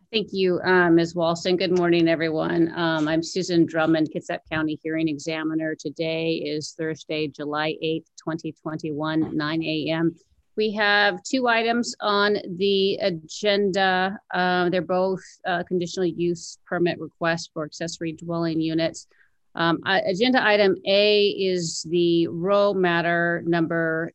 Thank you, Ms. Walston. Good morning, everyone. I'm Susan Drummond, Kitsap County Hearing Examiner. Today is Thursday, July 8th, 2021, 9 a.m. We have two items on the agenda. They're both conditional use permit requests for accessory dwelling units. Agenda item A is the row matter number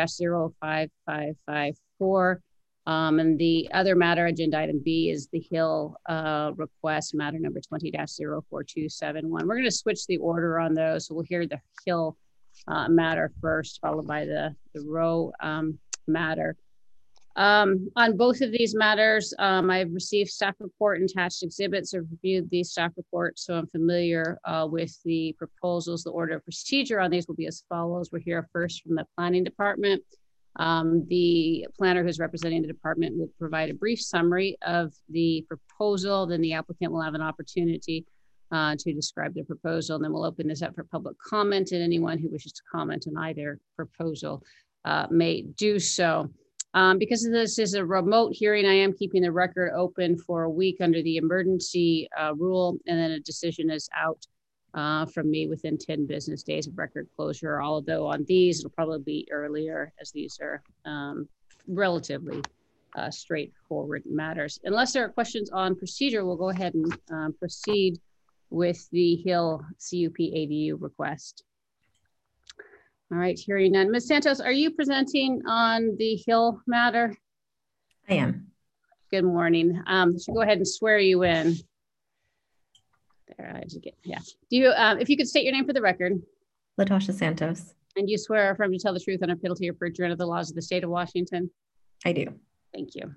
20-05554. And the other matter, agenda item B, is the Hill request, matter number 20-04271. We're going to switch the order on those. So we'll hear the Hill matter first, followed by the Rowe matter. On both of these matters, I've received staff report and attached exhibits. I've reviewed these staff reports, so I'm familiar with the proposals. The order of procedure on these will be as follows. We'll hear first from the planning department. The planner who's representing the department will provide a brief summary of the proposal. Then the applicant will have an opportunity to describe the proposal. And then we'll open this up for public comment, and anyone who wishes to comment on either proposal may do so. Because this is a remote hearing, I am keeping the record open for a week under the emergency rule, and then a decision is out from me within 10 business days of record closure. Although on these, it'll probably be earlier, as these are relatively straightforward matters. Unless there are questions on procedure, we'll go ahead and proceed with the Hill CUP ADU request. All right, hearing none. Ms. Santos, are you presenting on the Hill matter? I am. Good morning. Should go ahead and swear you in. There, I just get, yeah. Do you, if you could state your name for the record. Latasha Santos. And you swear or affirm to tell the truth under penalty of perjury under the laws of the state of Washington? I do. Thank you.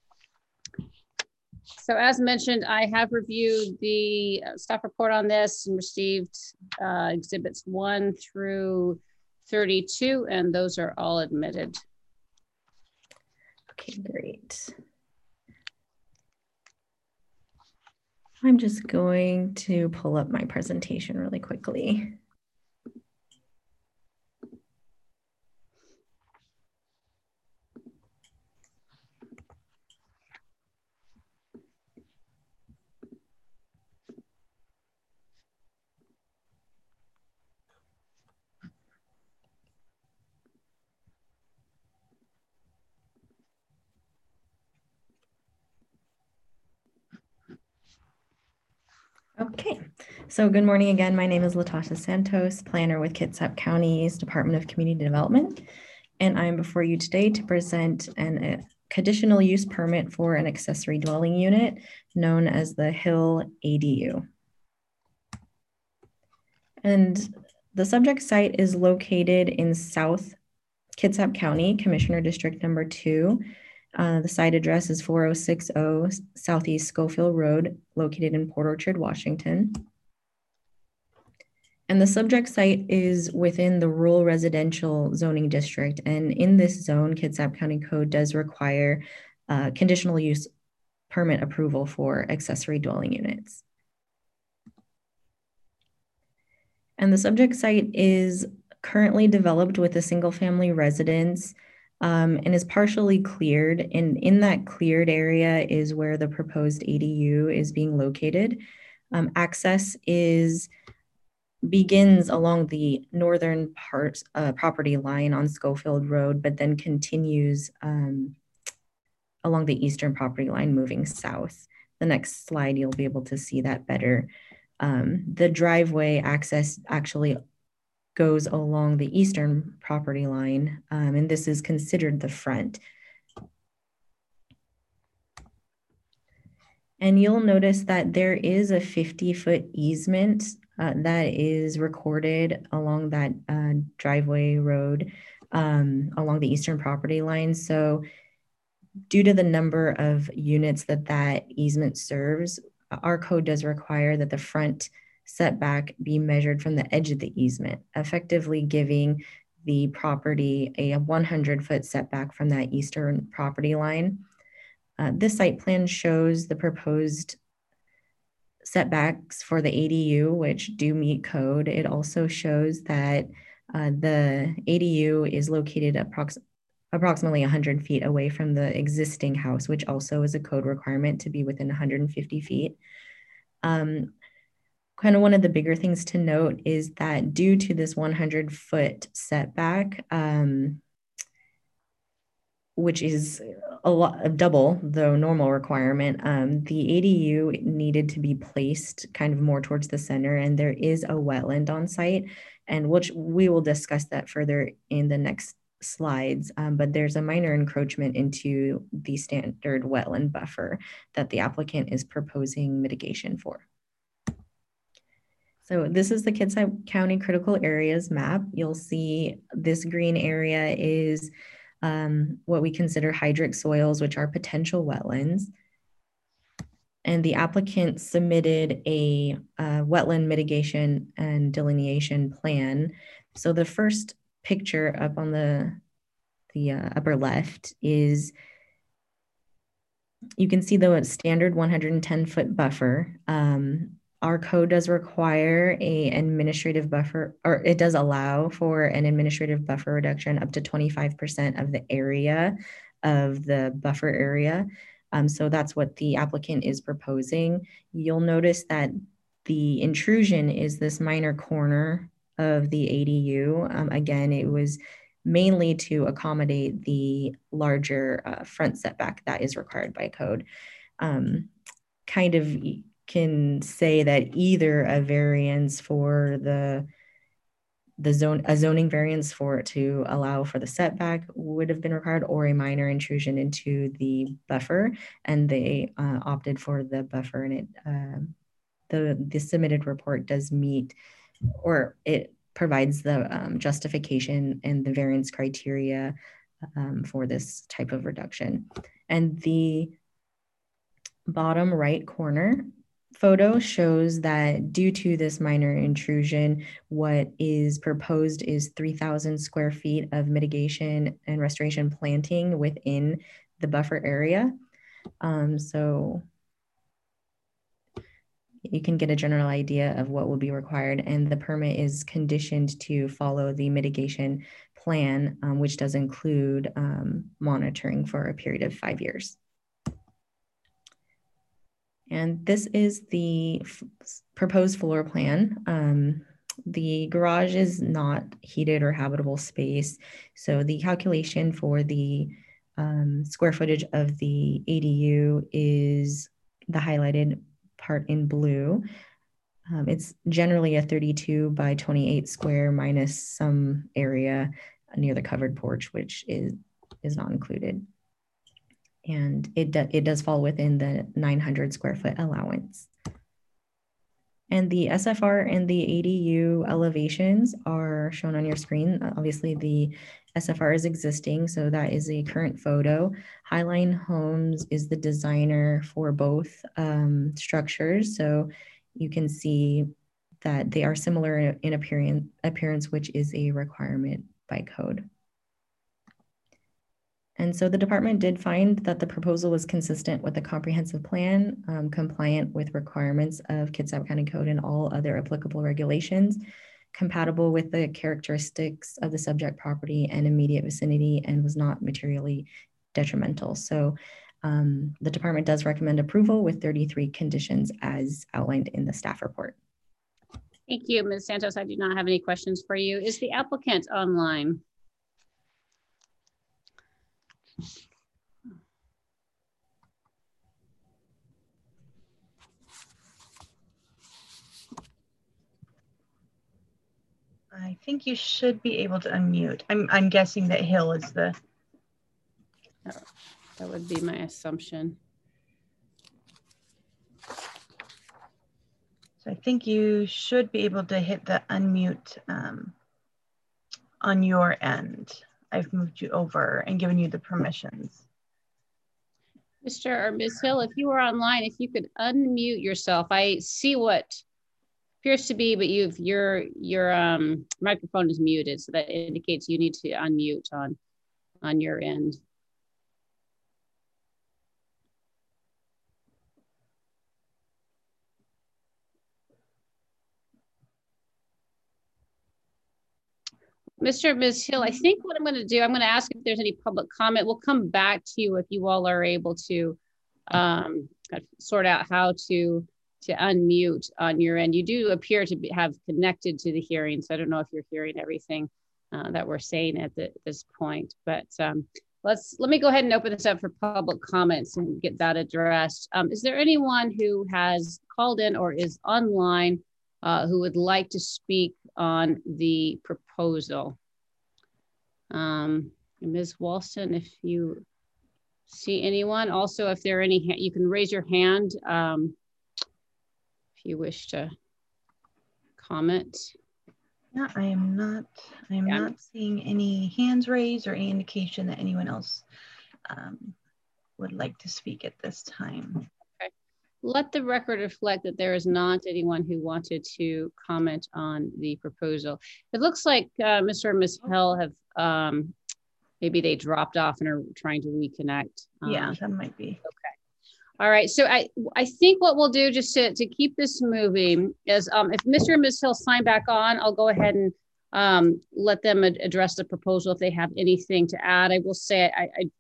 So as mentioned, I have reviewed the staff report on this and received exhibits 1 through 32, and those are all admitted. Okay, great. I'm just going to pull up my presentation really quickly. Okay, so good morning again. My name is Latasha Santos, planner with Kitsap County's Department of Community Development, and I'm before you today to present a conditional use permit for an accessory dwelling unit known as the Hill ADU. And the subject site is located in South Kitsap County, Commissioner District number 2. The site address is 4060 Southeast Schofield Road, located in Port Orchard, Washington. And the subject site is within the rural residential zoning district. And in this zone, Kitsap County Code does require conditional use permit approval for accessory dwelling units. And the subject site is currently developed with a single family residence and is partially cleared. And in that cleared area is where the proposed ADU is being located. Access begins along the northern part property line on Schofield Road, but then continues along the eastern property line moving south. The next slide, you'll be able to see that better. The driveway access actually goes along the eastern property line, and this is considered the front. And you'll notice that there is a 50-foot easement that is recorded along that driveway road along the eastern property line. So due to the number of units that easement serves, our code does require that the front setback be measured from the edge of the easement, effectively giving the property a 100-foot setback from that eastern property line. This site plan shows the proposed setbacks for the ADU, which do meet code. It also shows that the ADU is located approximately 100 feet away from the existing house, which also is a code requirement to be within 150 feet. Kind of one of the bigger things to note is that due to this 100-foot setback, which is a lot double the normal requirement, the ADU needed to be placed kind of more towards the center, and there is a wetland on site, and which we will discuss that further in the next slides. But there's a minor encroachment into the standard wetland buffer that the applicant is proposing mitigation for. So this is the Kitsap County Critical Areas map. You'll see this green area is what we consider hydric soils, which are potential wetlands. And the applicant submitted a wetland mitigation and delineation plan. So the first picture up on the upper left is, you can see the standard 110-foot buffer. Our code does require an administrative buffer, or it does allow for an administrative buffer reduction up to 25% of the area of the buffer area. So that's what the applicant is proposing. You'll notice that the intrusion is this minor corner of the ADU. Again, it was mainly to accommodate the larger front setback that is required by code. Kind of can say that either a variance for a zoning variance for it to allow for the setback would have been required, or a minor intrusion into the buffer, and they opted for the buffer, and the submitted report does meet, or it provides the justification and the variance criteria for this type of reduction. And the bottom right corner photo shows that due to this minor intrusion, what is proposed is 3,000 square feet of mitigation and restoration planting within the buffer area. So you can get a general idea of what will be required, and the permit is conditioned to follow the mitigation plan, which does include monitoring for a period of 5 years. And this is the proposed floor plan. The garage is not heated or habitable space, so the calculation for the square footage of the ADU is the highlighted part in blue. It's generally a 32 by 28 square minus some area near the covered porch, which is not included. And it does fall within the 900 square foot allowance. And the SFR and the ADU elevations are shown on your screen. Obviously, the SFR is existing, so that is a current photo. Highline Homes is the designer for both structures, so you can see that they are similar in appearance, which is a requirement by code. And so the department did find that the proposal was consistent with the comprehensive plan, compliant with requirements of Kitsap County Code and all other applicable regulations, compatible with the characteristics of the subject property and immediate vicinity, and was not materially detrimental. So the department does recommend approval with 33 conditions as outlined in the staff report. Thank you, Ms. Santos. I do not have any questions for you. Is the applicant online? I think you should be able to unmute. I'm guessing that Hill is the. That would be my assumption. So I think you should be able to hit the unmute on your end. I've moved you over and given you the permissions. Mr. or Ms. Hill, if you were online, if you could unmute yourself. I see what appears to be, but your microphone is muted, so that indicates you need to unmute on your end. Mr. and Ms. Hill, I think what I'm going to do, I'm going to ask if there's any public comment. We'll come back to you if you all are able to sort out how to unmute on your end. You do appear to have connected to the hearing, so I don't know if you're hearing everything that we're saying at this point. But let me go ahead and open this up for public comments and get that addressed. Is there anyone who has called in or is online who would like to speak on the proposal? Ms. Walston, if you see anyone. Also, if there are any, you can raise your hand if you wish to comment. Yeah, I am not seeing any hands raised or any indication that anyone else would like to speak at this time. Okay. Let the record reflect that there is not anyone who wanted to comment on the proposal. It looks like Mr. and Ms. Hill have, maybe they dropped off and are trying to reconnect. Yeah, that might be. Okay. All right, so I think what we'll do just to keep this moving is if Mr. and Ms. Hill sign back on, I'll go ahead and let them address the proposal if they have anything to add. I will say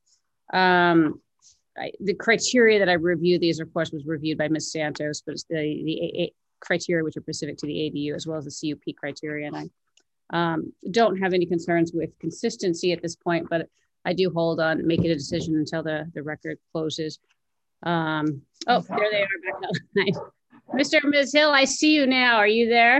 the criteria that I reviewed, these of course was reviewed by Ms. Santos, but it's the criteria which are specific to the ADU as well as the CUP criteria. And I don't have any concerns with consistency at this point, but I do hold on making a decision until the record closes. Oh, there they are back up. Nice. Mr. and Ms. Hill, I see you now. Are you there?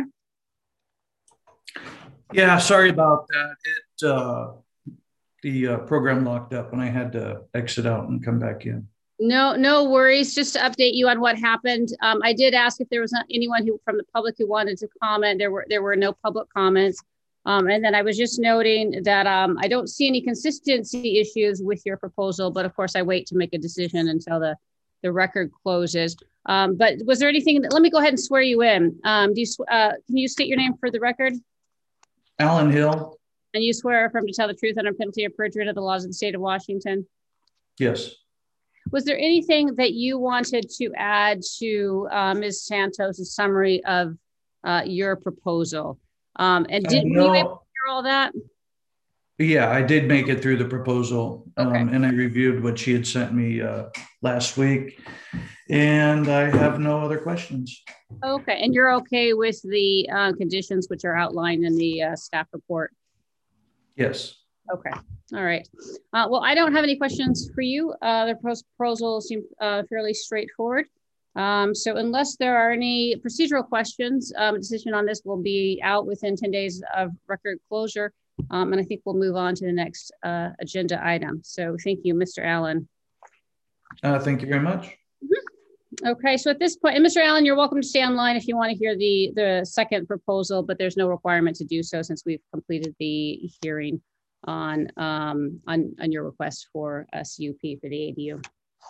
Yeah, sorry about that. The program locked up and I had to exit out and come back in. No worries. Just to update you on what happened. I did ask if there was anyone from the public who wanted to comment. There were no public comments. And then I was just noting that I don't see any consistency issues with your proposal, but of course I wait to make a decision until the record closes. But was there anything let me go ahead and swear you in. Can you state your name for the record? Alan Hill. And you swear affirm to tell the truth under penalty of perjury under the laws of the state of Washington? Yes. Was there anything that you wanted to add to Ms. Santos' summary of your proposal? And were you able to hear all that? Yeah, I did make it through the proposal. Okay. And I reviewed what she had sent me last week. And I have no other questions. Okay, and you're okay with the conditions which are outlined in the staff report? Yes. Okay, all right. Well, I don't have any questions for you. The proposal seems fairly straightforward. So unless there are any procedural questions, a decision on this will be out within 10 days of record closure. And I think we'll move on to the next agenda item. So thank you, Mr. Allen. Thank you very much. Mm-hmm. Okay, so at this point, and Mr. Allen, you're welcome to stay online if you want to hear the second proposal, but there's no requirement to do so since we've completed the hearing on your request for a CUP for the ADU.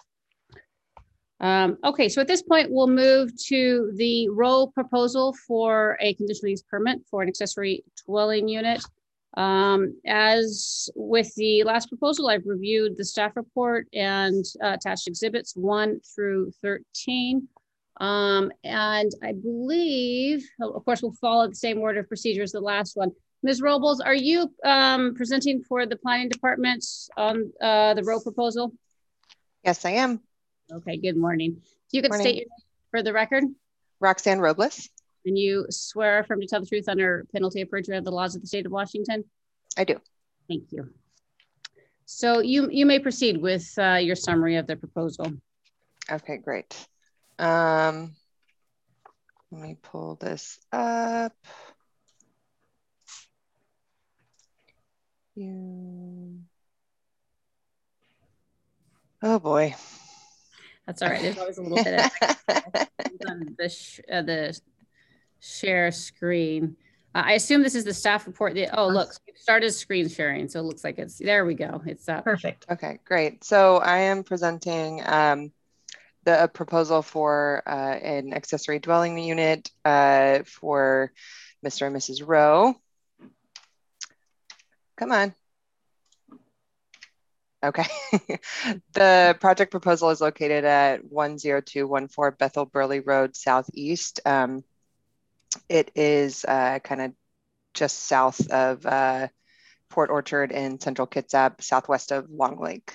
Okay, so at this point, we'll move to the Rowe proposal for a conditional use permit for an accessory dwelling unit. As with the last proposal, I've reviewed the staff report and attached exhibits 1 through 13. And I believe, of course, we'll follow the same order of procedure as the last one. Ms. Robles, are you presenting for the planning department on the Rowe proposal? Yes, I am. Okay, good morning. You could state your name for the record. Roxanne Robles. And you swear affirm to tell the truth under penalty of perjury of the laws of the state of Washington? I do. Thank you. So you may proceed with your summary of the proposal. Okay, great. Let me pull this up. Oh boy. That's all right. There's always a little bit of on the share screen. I assume this is the staff report. Look, it started screen sharing. So it looks like there we go. It's up. Perfect. Okay, great. So I am presenting the proposal for an accessory dwelling unit for Mr. and Mrs. Rowe. Come on. Okay. The project proposal is located at 10214 Bethel Burley Road Southeast. It is kind of just south of Port Orchard in central Kitsap, southwest of Long Lake.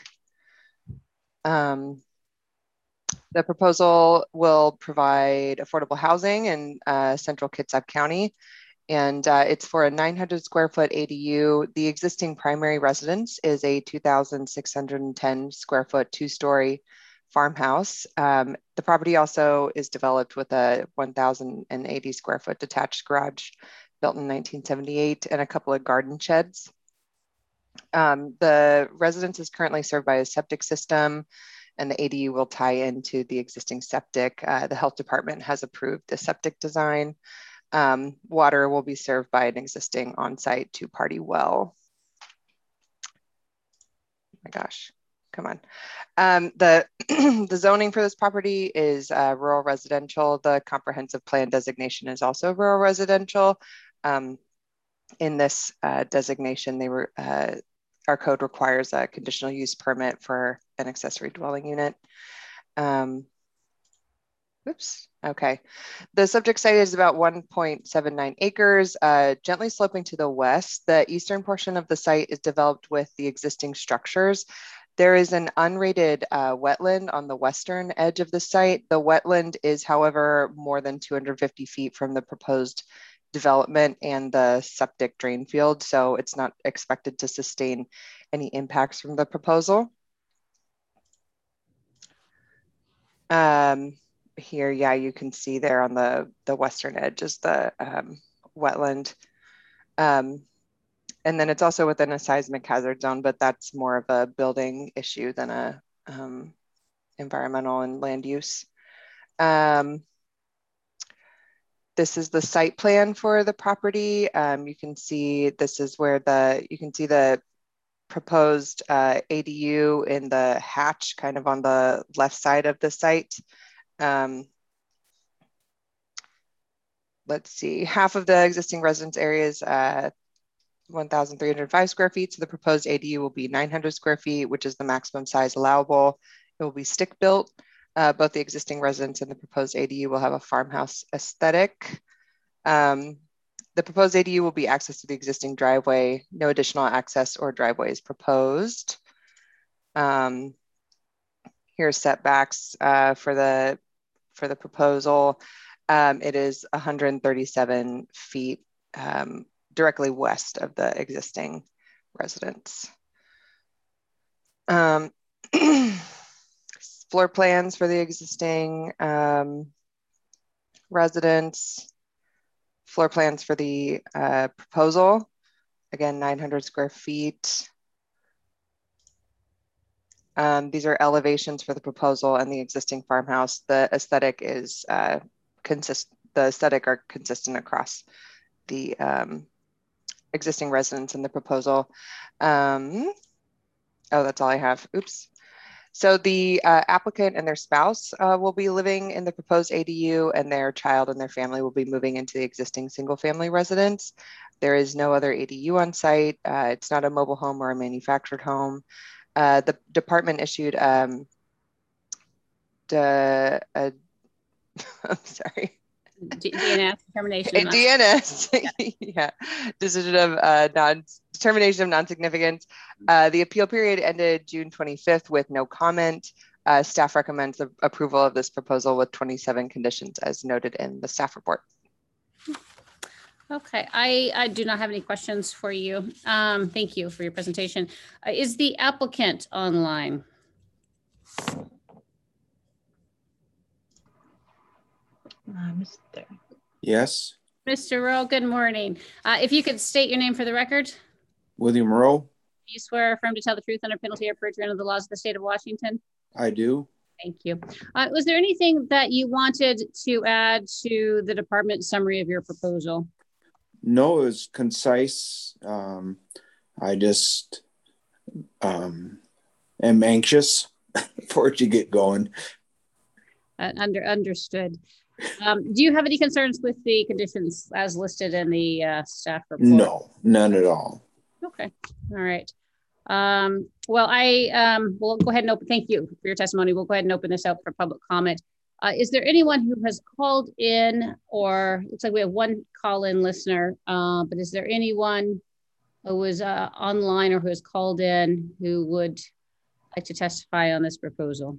The proposal will provide affordable housing in central Kitsap County, and it's for a 900 square foot ADU. The existing primary residence is a 2,610 square foot 2-story farmhouse. The property also is developed with a 1,080 square foot detached garage built in 1978 and a couple of garden sheds. The residence is currently served by a septic system, and the ADU will tie into the existing septic. The health department has approved the septic design. Water will be served by an existing on-site 2-party well. Oh my gosh, come on. The zoning for this property is rural residential. The comprehensive plan designation is also rural residential. In this designation, our code requires a conditional use permit for an accessory dwelling unit. Oops, okay. The subject site is about 1.79 acres, gently sloping to the west. The eastern portion of the site is developed with the existing structures. There is an unrated wetland on the western edge of the site. The wetland is, however, more than 250 feet from the proposed development and the septic drain field, so it's not expected to sustain any impacts from the proposal. Here, yeah, you can see there on the western edge is the wetland. And then it's also within a seismic hazard zone, but that's more of a building issue than a environmental and land use. This is the site plan for the property. You can see this is where you can see the proposed ADU in the hatch kind of on the left side of the site. Let's see, half of the existing residence area is 1,305 square feet. So the proposed ADU will be 900 square feet, which is the maximum size allowable. It will be stick built. Both the existing residence and the proposed ADU will have a farmhouse aesthetic. The proposed ADU will be access to the existing driveway. No additional access or driveway is proposed. Here's setbacks for the proposal. It is 137 feet directly west of the existing residence. Floor plans for the existing residence. Floor plans for the proposal. Again, 900 square feet. These are elevations for the proposal and the existing farmhouse. The aesthetic is consistent across the existing residence and the proposal. Oh, that's all I have. Oops. So the applicant and their spouse will be living in the proposed ADU, and their child and their family will be moving into the existing single-family residence. There is no other ADU on site. It's not a mobile home or a manufactured home. The department issued I'm sorry. DNS determination. DNS, yeah, decision of determination of non-significance. The appeal period ended June 25th with no comment. Staff recommends the approval of this proposal with 27 conditions as noted in the staff report. Okay, I do not have any questions for you. Thank you for your presentation. Is the applicant online? Yes. Mr. Rowe, good morning. If you could state your name for the record. William Rowe. You swear or affirm to tell the truth under penalty of perjury under the laws of the state of Washington? I do. Thank you. Was there anything that you wanted to add to the department summary of your proposal? No, it was concise. I just am anxious for it to get going. Understood. Do you have any concerns with the conditions as listed in the staff report? No, none at all. Okay. All right. Well, we'll go ahead and open. Thank you for your testimony. We'll go ahead and open this up for public comment. Is there anyone who has called in, or looks like we have one call-in listener, but is there anyone who was online or who has called in who would like to testify on this proposal?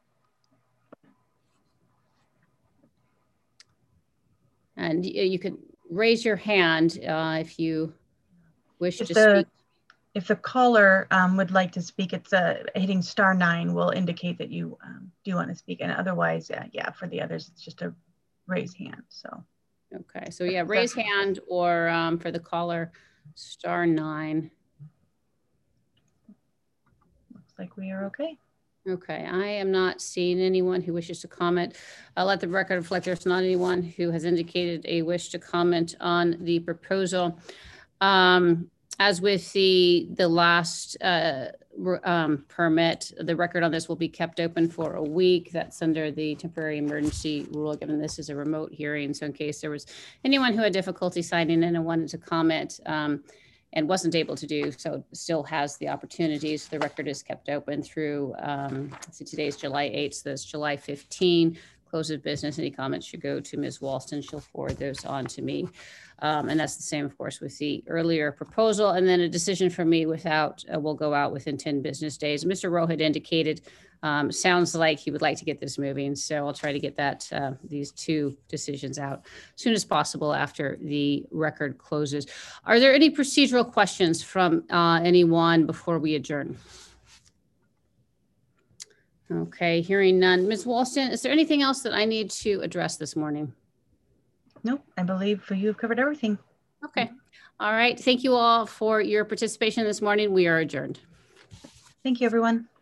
And you could raise your hand if you wish to speak. If the caller would like to speak, it's hitting *9 will indicate that you do want to speak. And otherwise, yeah, for the others, it's just a raise hand. So. Okay, so yeah, raise hand or for the caller, *9. Looks like we are okay. Okay, I am not seeing anyone who wishes to comment. I'll let the record reflect there's not anyone who has indicated a wish to comment on the proposal. As with the last permit, the record on this will be kept open for a week. That's under the temporary emergency rule, given this is a remote hearing. So in case there was anyone who had difficulty signing in and wanted to comment and wasn't able to do so, still has the opportunity. So the record is kept open through, so today's July 8th, so that's July 15. Close of business. Any comments should go to Ms. Walston. She'll forward those on to me. And that's the same, of course, with the earlier proposal. And then a decision from me will go out within 10 business days. Mr. Rowe had indicated, sounds like he would like to get this moving. So I'll try to get that these two decisions out as soon as possible after the record closes. Are there any procedural questions from anyone before we adjourn? Okay, hearing none. Ms. Walston, is there anything else that I need to address this morning? Nope, I believe you've covered everything. Okay. All right. Thank you all for your participation this morning. We are adjourned. Thank you, everyone.